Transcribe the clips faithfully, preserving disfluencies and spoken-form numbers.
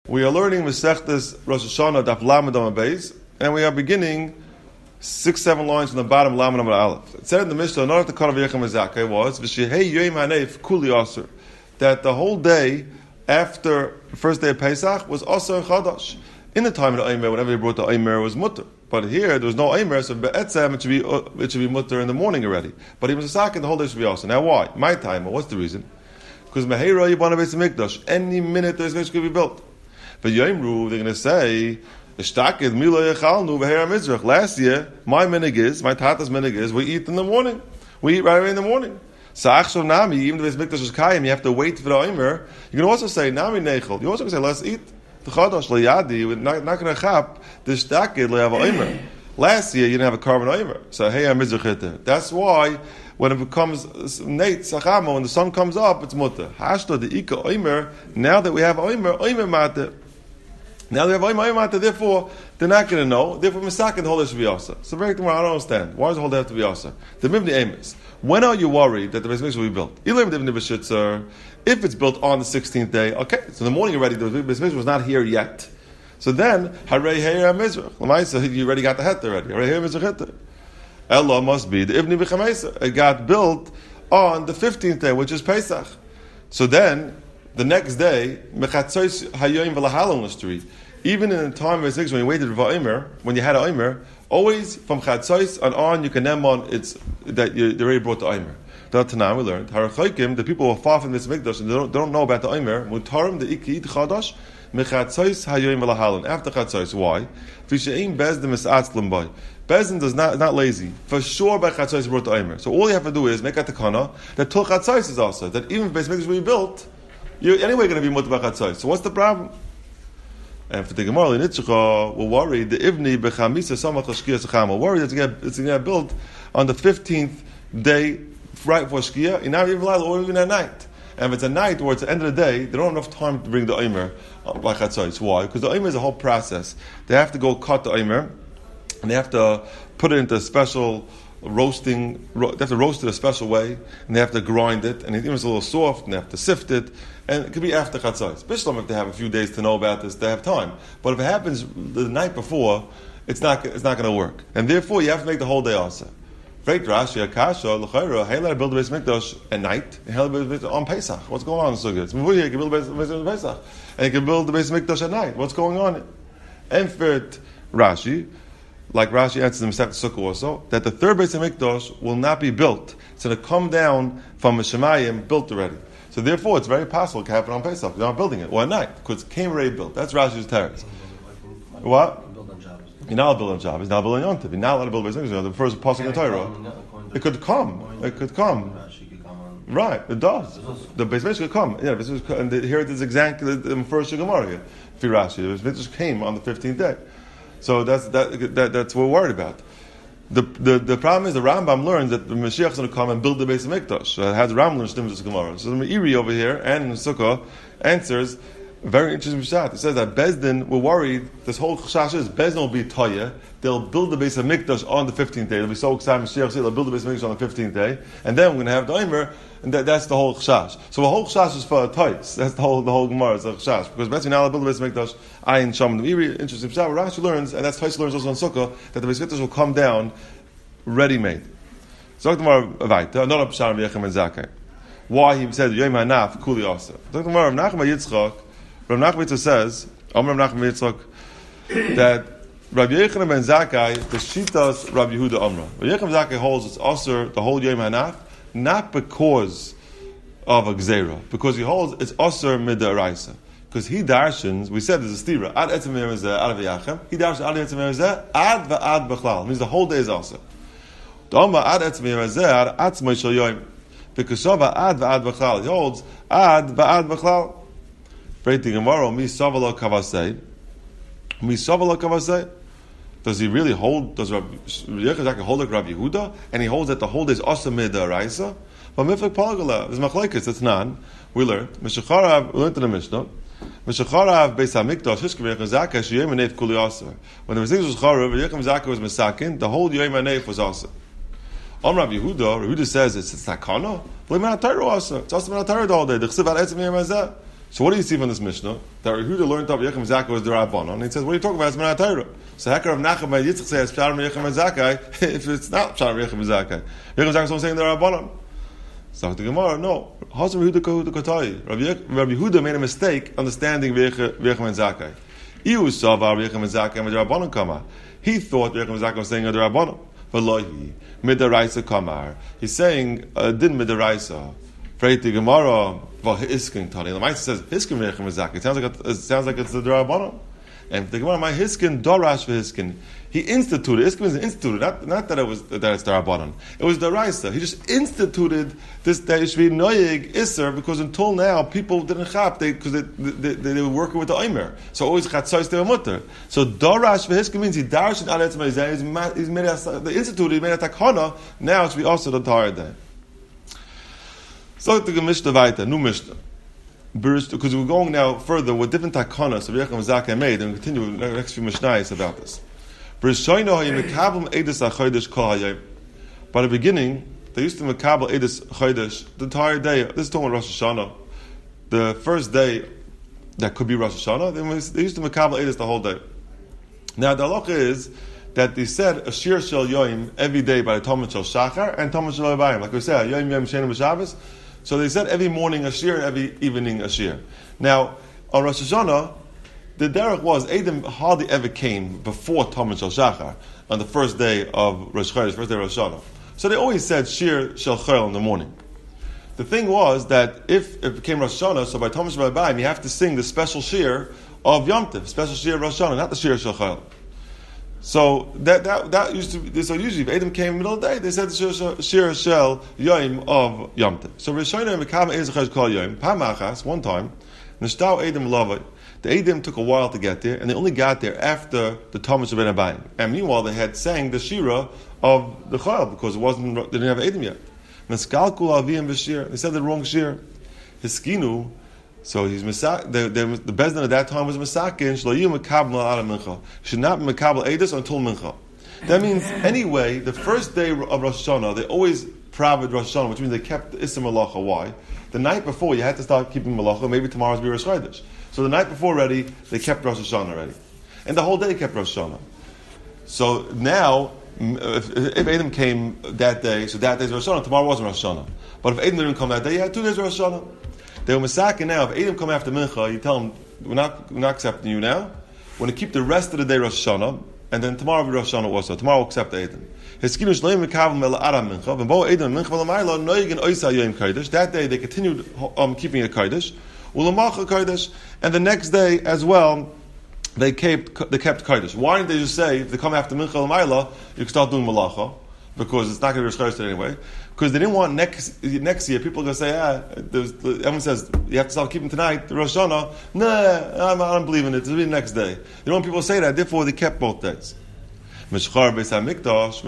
We are learning Masechtas Rosh Hashanah Daf Lamed Amud Beis, and we are beginning six, seven lines from the bottom Lamed Amud Aleph. It said in the Mishnah, not the Karav Yechem Zakei was V'shehei Yom Hanef Kuli Aser, that the whole day after the first day of Pesach was Aser and Chadash. In the time of the Omer, whenever he brought the Omer, it was Mutter. But here there was no Omer, so Be'etzem it should be uh, it should be Mutter in the morning already. But he was a Sakin, the whole day should be Aser. Now why? My time. What's the reason? Because Meheira Yibana Beis Hamikdash, any minute the Beis Hamikdash could be built. But Yomru, they're going to say, Ishtakid Mila Yechalnu Beheira Mizrach. Last year, my minig is, my tata's minig is, we eat in the morning. We eat right away in the morning. So Achshav Nami, even if the Beis Hamikdash is Kayim, you have to wait for the Omer. You can also say, Nami Nechel. You also can say, let's eat. The Chadash Leyadi, we're not, not going to chap, the Ishtakid Le'av Omer. Last year, you didn't have a carbon Omer. So, hey, I'm Mizrach. That's why, when it becomes Nate Sachama, when the sun comes up, it's Mutter. Hashta the Ika Omer, now that we have Omer, Omer Mate. Now they have Omer, Omer Mate, therefore, they're not going to know. Therefore, Misakin, the whole day should be Asa. So, very tomorrow, I don't understand. Why does the whole day have to be Asa? The Mibni Amos. When are you worried that the Beis Hamikdash will be built? If it's built on the sixteenth day, okay, so in the morning already, the Beis Hamikdash was not here yet. So then, Harei Heir Mizrach. Lamaisa, you already got the het already. Harei Heir Mizrach het. Ella must be the Ibni B'Chamesa. It got built on the fifteenth day, which is Pesach. So then, the next day, Mechatzois Hayoim V'Lahalon L'Stri. Even in the time of six, when you waited for Omer, when you had an Omer, always from Chatzois and on, you can name on it's that you already brought the Omer. That Tanam we learned. Harachaykim, the people who are far from this Mikdash and they don't, they don't know about the Omer. Mutarim the Ikid Chadash. Mechatzois Hayoim V'Lahalon. After Chatzois, why? V'she'im Bezdin Mis'atzlim Boy. Bezdin does not not lazy. For sure, by Chatzois brought the Omer. So all you have to do is make a takana that till Chatzois is also that even if Beis Mikdash will be built, you're anyway going to be mutter by Chatzois. So what's the problem? And for the Gemara, Nitzchah, we're worried the Ivni Bechamisa Samach Shkia Secham. We're worried that it's going to get built on the fifteenth day right before Shkia, in even or even at night. And if it's a night or it's the end of the day, they don't have enough time to bring the Omer by Chatzois. Why? Because the Omer is a whole process. They have to go cut the Omer, and they have to put it into a special roasting, ro- they have to roast it a special way, and they have to grind it, and even it's a little soft, and they have to sift it, and it could be after Chatzos. Bishlam, if they have a few days to know about this, they have time. But if it happens the night before, it's not it's not going to work. And therefore, you have to make the whole day also. Great Rashi, Akasha, L'chayra, hey, let build the Beis Hamikdash at night, and hey, build the Beis on Pesach. What's going on? So good. It's Mavuya, you can build the Beis Hamikdash on Pesach, and you can build the Beis Hamikdash at night. What's going on? And for Rashi, like Rashi answers in Masechet Sukkah also, that the third Beis Hamikdash will not be built. It's going to come down from a Shemayim built already. So therefore, it's very possible it can happen on Pesach. They're not building it, or at night, because it came already built. That's Rashi's teretz. What? You're not allowed to build on Shabbos. You're not building on Yom Tov. You're not allowed to build Beis Hamikdash. The first pasuk in the Torah. It could come. It could come. Right, it does. The Beis Hamikdash could come. Yeah, and here it is exactly the first Gemara here. Rashi, the Beis Hamikdash came on the fifteenth day. So that's that, that that's what we're worried about. The, the the problem is the Rambam learns that the Mashiach is going to come and build the Beis Hamikdash. Uh, has Rambam learned Shtim Gemara. So the Meiri over here and in Sukkah answers a very interesting shot. It says that Bezdin were worried. This whole chashash is Bezdin will be Toya. They'll build the Beis Hamikdash on the fifteenth day. They'll be so excited. Mashiach said they'll build the Beis Hamikdash on the fifteenth day, and then we're going to have the Omer, and that, that's the whole chashash. So the whole chashash is for Toys. That's the whole the whole Gemara is a chashash because Bezdin now build the Beis Hamikdash. Ayin Sham the Meiri interesting shot. Rashi learns, and that's Toys learns also on Sukkah that the Beis Hamikdash will come down ready-made. So Gemara Avaita, not a Pshat Yechem and Zakei. Why he said Yom Hanaf Kuli Asa. So Gemara Rav Nachman Yitzchak. Rav Nachman Yitzchak says, Amar Rav Nachman Yitzchak, that Rabbi Yochanan ben Zakkai, the Shitas Rabbi Yehuda Amra. Rabbi Yochanan ben Zakkai holds it's Asur the whole Yom Hanaf, not because of a Gzeira, because he holds it's Asur Midaraisa. Because he darshans, we said there's a stira, ad etzem yerizeh, ad aviyachem, he darshans ad etzem yerizeh, ad va'ad b'chlal, means the whole day is also. Doma ad etzem yerizeh, ad atzmai shal yoim. Because Shava ad va'ad b'chlal, he holds ad va'ad b'chlal. Breaking tomorrow, mi savala kavasei. Mi savala kavasei. Does he really hold, does Rabbi Yochanan hold like Rabbi Yehuda? And he holds that the whole day is also midaraisa? But miflik palgala, there's machlekes, it's none. We learned, Meshacharav, we learned in the Mishnah, Meshacharav Beis Hamikdash, Hishkevich Zakah, Sheyom Hanef Kuli Aser. When the Beis was Charav, Yechem Zakah was Mesakin, the whole Yom Hanef was Aser. Om Rabbi Yehuda, Yehuda says it's Sakana, B'li Man HaTorah Aser. It's also Man HaTorah the whole day. The Chesiv Ad Etzem Yom Hazeh. So what do you see from this Mishnah? That Rabbi Yehuda learned Rabbi Yechim Zakkai was the Rabbanon, and he says, what are you talking about? It's Minat Torah. So Hekar of Nachum by Yitzchak says, Pshar Rabbi Yechim Zakkai, if it's not Pshar Rabbi Yechim Zakkai. Yechim Zakkai is saying the Rabbanon. So the Gemara, no. Hasam Yehuda Kahuda Kotai. Rabbi Yehuda made a mistake understanding Yechim Zakkai. Iu saw Rabbi Yechim Zakkai with the Rabbanon Kama. He thought Rabbi Yechim Zakkai was saying the Rabbanon. V'lohi, Midaraisa Kamar. He's saying, uh, din Midaraisa. Freit the Gemara, well, Hiskin Tani. The Maisa says, Hiskin Yechim Zakkai. It sounds like it sounds like it's the Rabbanon. And the Gemara, my Hiskin, Dorash Hiskin. He instituted, Hiskin is instituted, not, not that it was that it's the Rabbanon. It was the Raisa. He just instituted this, that it should be Noyeg Isser, because until now, people didn't chap, because they, they, they, they were working with the Omer. So always Chatzos, they were mutter. So Dorash Hiskin means he Darash and Aletz Meizeh, he's made a, the institute, he made a takana, now it should be also the entire day. So the Mishnah weiter, new Mishnah. Because we're going now further with different takanas of Yechim Zakkai made, and we continue with the next few Mishnayos about this. By the beginning, they used to mekabel edus chodesh the entire day. This is talking about Rosh Hashanah. The first day that could be Rosh Hashanah, they used to mekabel edus the whole day. Now the halacha is that they said a shir shel yoim every day by the Talmud shel Shachar and Talmud shel Lebayim. Like we said, yoim yom shenim b'Shabbos. So they said every morning a shir, every evening a shir. Now, on Rosh Hashanah, the derech was, Edom hardly ever came before Talmud Shel Shachar, on the first day of Rosh Chodesh, first day of Rosh Hashanah. So they always said shir shel chol in the morning. The thing was that if it became Rosh Hashanah, so by Talmud Shel Lebayim, you have to sing the special shir of Yom Tov, special shir of Rosh Hashanah, not the shir shel chol. So that that that used to be, so usually if Adam came in the middle of the day, they said the shir shel yoim of Yom Tov. So Rishonah mekam ezachas kol yoim pamachas one time nishtau Adam lavai. The Adam took a while to get there, and they only got there after the Talmud Shel Ben Abayim. And meanwhile, they had sang the shira of the chol because it wasn't they didn't have Adam yet. Meskalkul aviyim v'shir. They said the wrong shir. Hiskinu. So he's misak. The the, the bezdin at that time was misakin. Shloyim mekabel ala mincha. Should not be mekabel edus until mincha. That means anyway, the first day of Rosh Hashanah, they always praved Rosh Hashanah, which means they kept the Issa Malacha. Why? The night before you had to start keeping Malacha. Maybe tomorrow's be Rosh Chodesh. So the night before already, they kept Rosh Hashanah already, and the whole day kept Rosh Hashanah. So now, if, if Adam came that day, so that day's Rosh Hashanah. Tomorrow wasn't Rosh Hashanah. But if Adam didn't come that day, you had two days of Rosh Hashanah. They were masakin now. If Adam come after Mincha, you tell them, we're not, we're not accepting you now. We're going to keep the rest of the day Rosh Hashanah, and then tomorrow will be Rosh Hashanah also. Tomorrow we'll accept Adam. That day they continued um, keeping a Kodesh. And the next day as well, they kept, they kept Kodesh. Why didn't they just say, if they come after Mincha L'mayla, you can start doing Malacha? Because it's not going to be Rosh Chodesh anyway. Because they didn't want next next year, people are going to say, ah, everyone says, you have to start keeping tonight, the Rosh Hashanah. Nah, I'm, I don't believe in it. It'll be the next day. They don't want people to say that, therefore they kept both days. After this Mishcharav,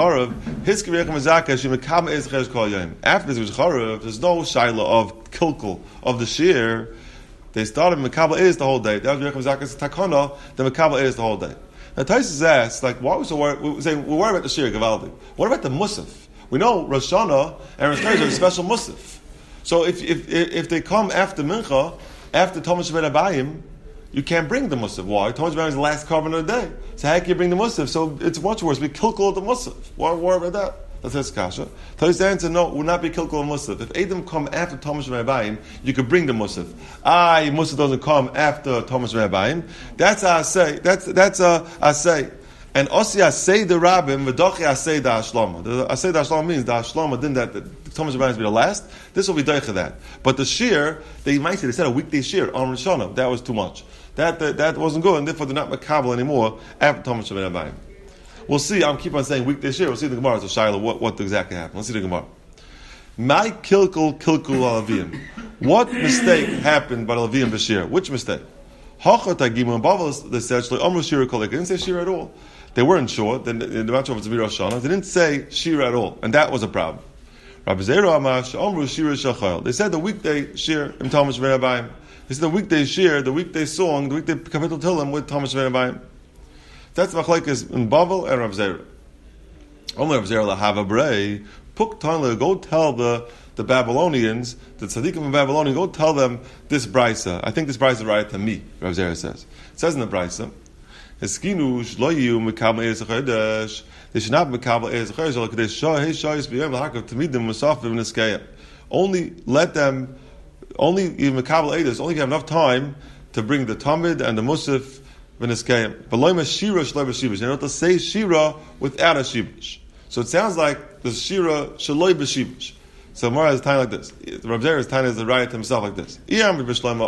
there's no shaila of kilkul, of the shear. They started Mekabel is the whole day. That was Yechim Zakai's takana, the Mekabel is the whole day. Now Taisus asks, like, why are we so worried? We're saying, we're worried about the shear Gavaldi. What about the Musaf? We know Rosh Hashanah and Rosh Chodesh are a special Musaf. So if, if if they come after Mincha, after Talmud Shel Ben Abayim, you can't bring the Musaf. Why? Talmud Shel Ben Abayim is the last carbon of the day. So how can you bring the Musaf? So it's much worse. We kilkul the Musaf. Why worry about that? That's his kasha. Taisus answer, no, will not be kilkul Musaf. If Adam come after Talmud Shel Ben Abayim, you could bring the Musaf. Ah, Musaf doesn't come after Talmud Shel Ben Abayim. That's how I say. That's that's uh, I say. And Osi Asay the Rabbim, V'dochi Asay da Ashlama. The Asay da Ashlama means the Ashlama didn't that the Talmud Shel Ben Abayim be the last. This will be Deicha that. But the shear, they might say they said a weekday shear on Rosh Hashanah. That was too much. That, that that wasn't good, and therefore they're not makabel anymore after Talmud Shel Ben Abayim. We'll see. I'm keep on saying weekday shear. We'll see the Gemara. So Shiloh, what what exactly happened? Let's see the Gemara. My kilkul kilkul alavim. What mistake happened by the Levium b'shir? Which mistake? Hachat Hagimu and Bavel they said Shlo Amru Shira Kolik. They didn't say shir at all. They weren't sure. Then the matter of it's Rosh Hashanah. They didn't say shir at all, and that was a problem. Rabbi Zera Amash Amru Shira Shachayil. They said the weekday shir in Talmud Shel Ben Abayim. They said the weekday shir, the weekday song, the weekday kapitel Tillim with Talmud Shel Ben Abayim. That's machlekes in Bavel and Rabbi Zera. Only Rabbi Zera lahava brei. Puk Tanle, go tell the, the Babylonians, the tzaddikim of Babylonian, go tell them this brisa. I think this brisa is right to me, Rav Zera says. It says in the brisa, Eskinu shloyu mekabel eretz hachodesh. They should not mekabel eretz hachodesh. Like they show hey shoyis b'yom l'hakav tamidim musafim neskayim. Only let them, only even mekabel eretz. Only have enough time to bring the tamid and the musaf v'neskayim. V'loy shira shloy b'shibush. They don't have to say shira without a shibush. So it sounds like the shira shloy b'shibush. So Mara is tiny like this. Rav Zera is tiny as the riot to himself like this. How do you understand?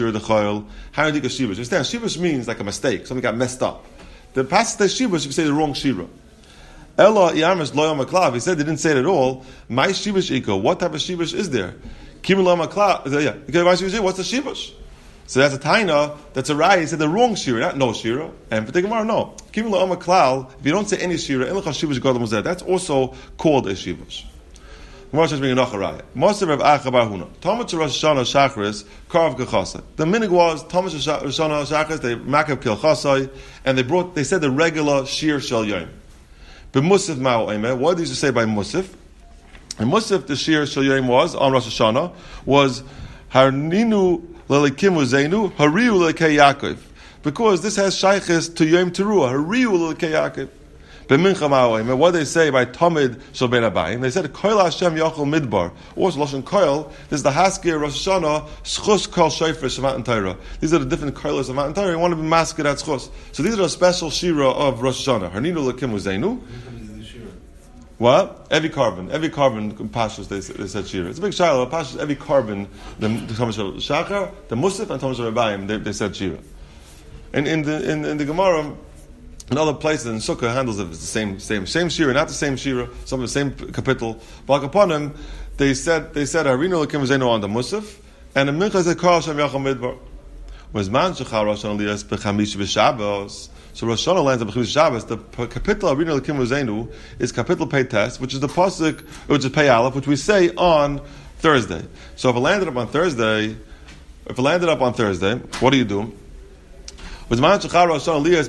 Shibush means like a mistake. Something got messed up. The passage says shibush if you say the wrong shira. Ella Yamis Loyal Maklav. He said they didn't say it at all. My shibush iko. What type of shibush is there? Kimul Maklav. Yeah. What's the shibush? So that's a taina. That's a riot. He said the wrong shira, not no shira. And for the Gemara, no. Kimul Maklav. If you don't say any shira, that's also called a shibush. Gemara says bring another raya. Moser Rav Acha bar Huna. Talmud to Rosh Hashanah Shachris Karav Gechasa. The minig was Talmud to Rosh Hashanah Shachris. They makav kil chasai, and they brought. They said the regular shir shel yom. But Musaf Mao Eimeh. What did you say by Musaf? And Musaf the shir shel yom was on Rosh Hashanah was Harninu lelikim uzeinu Hariu lekei Yaakov, because this has shayches to Yom Teruah. Hariu lekei Yaakov. What do they say by Tamid Shel Ben Abayim? They said Koil Hashem Yochel Midbar. Also Lashon Koil. This is the Haskir Rosh Hashanah Schus Kol Shofar Shematan Torah. These are the different Koilos of Matan Torah. You want to be masked at Schus. So these are the special Shira of Rosh Hashanah. Harninu Lekim Uzeinu. What? Every carbon, every carbon pashas they, they said Shira. It's a big shiloh. Pashas every carbon. The Talmud Shel Shachar, the Musaf, and Talmud Shel Abayim. They, they said Shira. And in the in, in the Gemara. In other places in Sukkah handles it. It's the same, same, same shira, not the same shira. Some of the same capital. But upon him, they said, they said, "Harinu lekim zeno on the musaf," and the mincha said, "Kol Hashem yachal midbar." Was man shechal Rosh Hashanah lias bechamish v'Shabbos. So Rosh Hashanah lands on bechamish Shabbos. The capital Harinu lekim zeno is capital pei tes, which is the pasuk, which is pei aleph, which we say on Thursday. So if it landed up on Thursday, if it landed up on Thursday, what do you do? They didn't say in the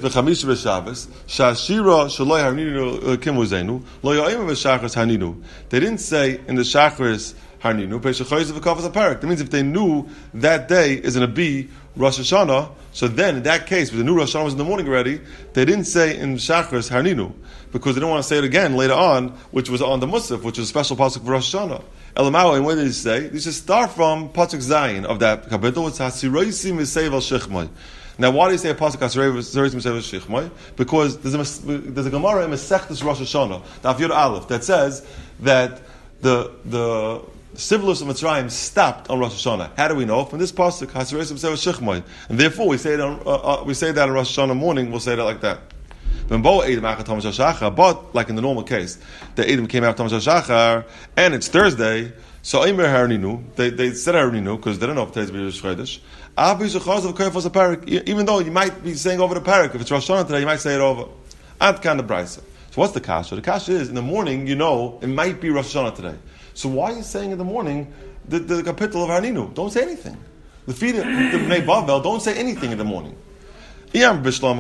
Shachris Harninu. That means if they knew that day is going to be Rosh Hashanah, so then in that case, if they knew Rosh Hashanah was in the morning already, they didn't say in Shachris Harninu, because they didn't want to say it again later on, which was on the Musaf, which is a special pasuk for Rosh Hashanah. Elamau, and what did he say? He should start from pasuk Zayin of that capital. It's Hasiroisi Misev al Shechmai. Now, why do you say a pasuk Hasiroisi Misev al Shechmai? Because there's a, there's a Gemara in Masechtas Rosh Hashanah, Daf Yud Aleph, that says that the the Civilus of Mitzrayim stopped on Rosh Hashanah. How do we know? From this pasuk Hasiroisi Misev al Shechmai, and therefore we say that on, uh, uh, we say that on Rosh Hashanah morning. We'll say that like that. But like in the normal case, the Edom came out Tom Shachar, and it's Thursday, so Eimer Harninu, they they said Harninu because they don't know if today's Rosh Chodesh. Even though you might be saying over the parak, if it's Rosh Hashanah today, you might say it over. Ad kind of brisa. So what's the kasha? The kasha is in the morning, you know, it might be Rosh Hashanah today. So why are you saying in the morning the, the capital of Harninu? Don't say anything. The feed the Bnei Bavel, don't say anything in the morning. If you say every time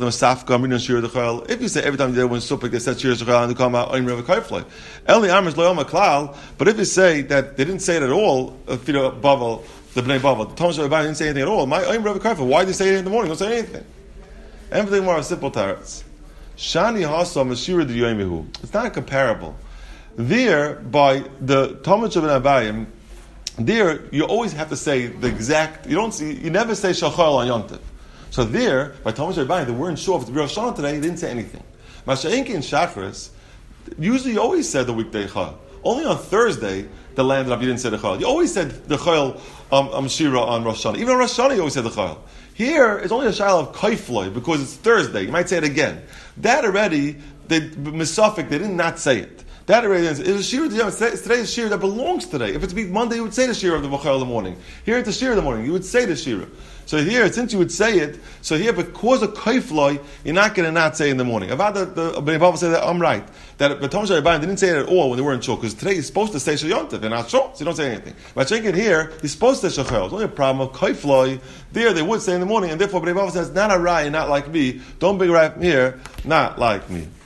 they when supik they said Shir Zechal and they come out Oim Reva Kaiflei. Eli Amers Loyom Klal. But if you say that they didn't say it at all, Fida Bavel, the Bnei Bavel, the Thomas Rabbi didn't say anything at all. My Oim Reva Kaiflei. Why did they say it in the morning? Don't say anything. Everything more simple tarets. Shani Hasa Mashira de Yomihu. It's not comparable. There by the Thomas of Abayim, there you always have to say the exact. You don't see. You never say Shachal on Yom Tov. So there, by Talmud Rabbi, they weren't sure if it's Rosh Hashanah today. They didn't say anything. Masha'inki and Shachris, usually you always said the weekday Chal. Only on Thursday, the landed up, you didn't say the Chal. You always said the Chal um, um, Shira on Rosh Hashanah. Even on Rosh Hashanah, you always said the Chal. Here, it's only a Shal of Kaifloi, because it's Thursday. You might say it again. That already, the Misafik, they did not say it. That already is a shir. It's today's shir that belongs today. If it's Monday, you would say the shir of the Bachar in the morning. Here it's the shir in the morning. You would say the shir. So here, since you would say it, so here because of kaifloi, you're not going to not say in the morning. About the the Bnei Bavel say that I'm right. That the Talmud Rabbi didn't say it at all when they weren't sure, because today you're supposed to say Shal Yom Tov. They're not sure, so you don't say anything. But checking it here, you're supposed to say Shachar. It's only a problem of kaifloi. There they would say in the morning, and therefore Bnei Bavel says not a rai, not like me. Don't be right here, not like me.